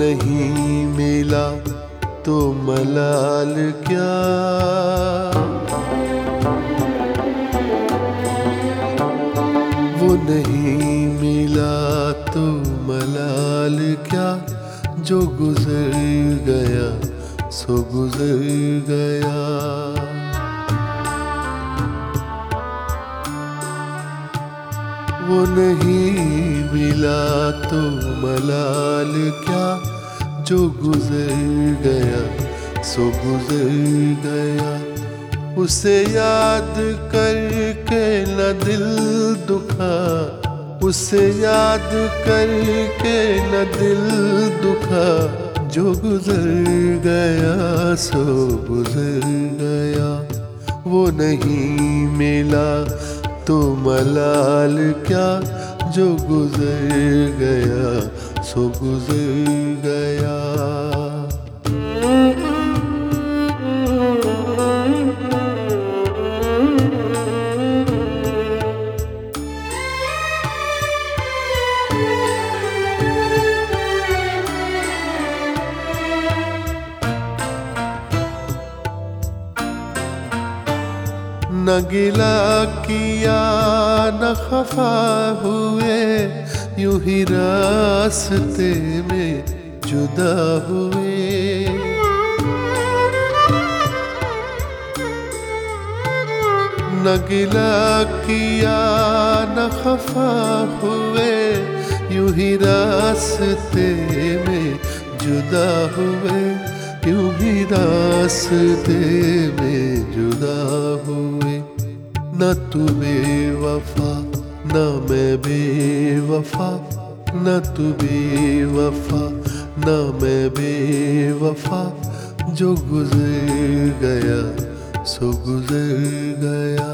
नहीं मिला तो मलाल क्या, वो नहीं मिला तो मलाल क्या, जो गुजर गया सो गुजर गया। वो नहीं मिला तो मलाल क्या, जो गुजर गया सो गुजर गया। उसे याद करके न दिल दुखा, उसे याद करके न दिल दुखा, जो गुजर गया सो गुजर गया। वो नहीं मिला तो मलाल क्या, जो गुजर गया सो गुजर गया। न गिला किया न खफा हुए, यूं ही रास्ते में जुदा हुए। न गिला किया न खफा हुए, यूं ही रास्ते में जुदा हुए, यूं ही रास्ते में जुदा हुए। न तू बेवफा न मैं बेवफा, न तू बेवफा न मैं बेवफा, जो गुजर गया सो गुजर गया।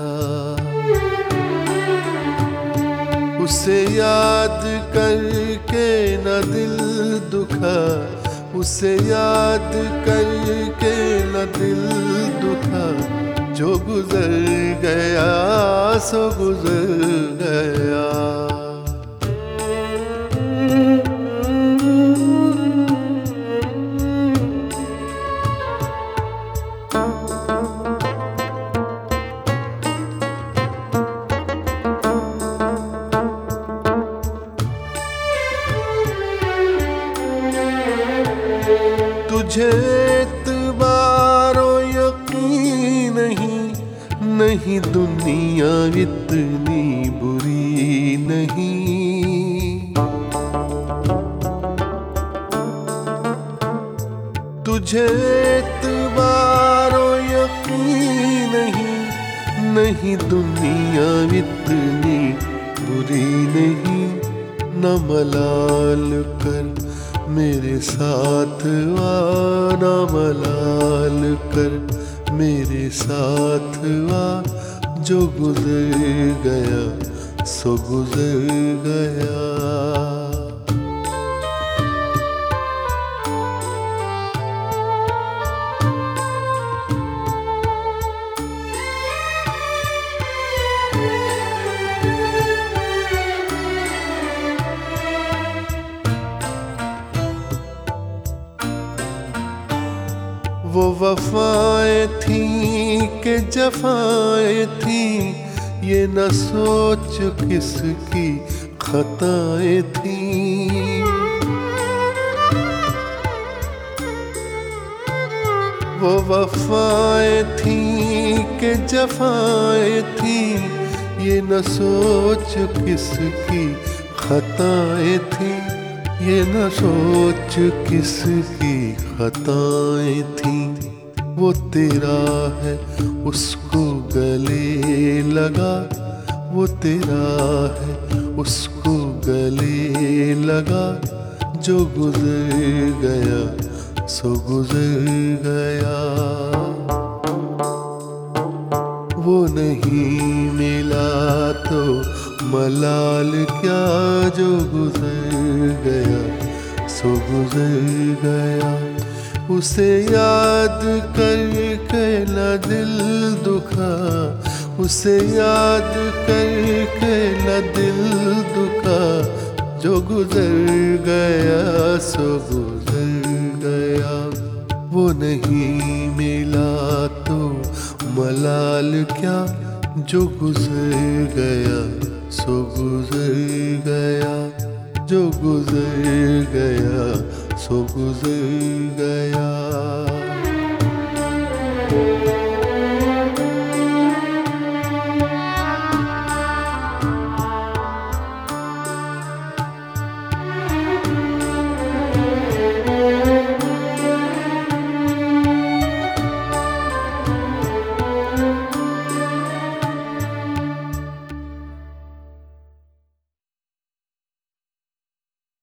उसे याद करके न दिल दुखा, उसे याद करके न दिल दुखा, जो गुजर गया सो गुजर गया। तुझे एतबारो यकीन नहीं, नहीं दुनिया इतनी बुरी नहीं। तुझे एतबारो यकीन नहीं, नहीं दुनिया इतनी बुरी नहीं। न मलाल कर मेरे साथ आ, न मलाल कर मेरे साथ आ, जो गुजर गया सो गुजर गया। वो वफाएं थी कि जफाएं थी, ये न सोच किसकी खताएं थी। वो वफाएं थी कि जफाएं थी, ये न सोच किसकी खताएं थी, ये न सोच किसकी खताएं थी। वो तेरा है उसको गले लगा, वो तेरा है उसको गले लगा, जो गुजर गया सो गुजर गया। वो नहीं मिला तो मलाल क्या, जो गुजर गया सो गुजर गया। उसे याद करके न दिल दुखा, उसे याद करके न दिल दुखा, जो गुजर गया सो गुजर गया। वो नहीं मिला तो मलाल क्या, जो गुजर गया सो गुजर गया, जो गुजर गया सो गुजर गया।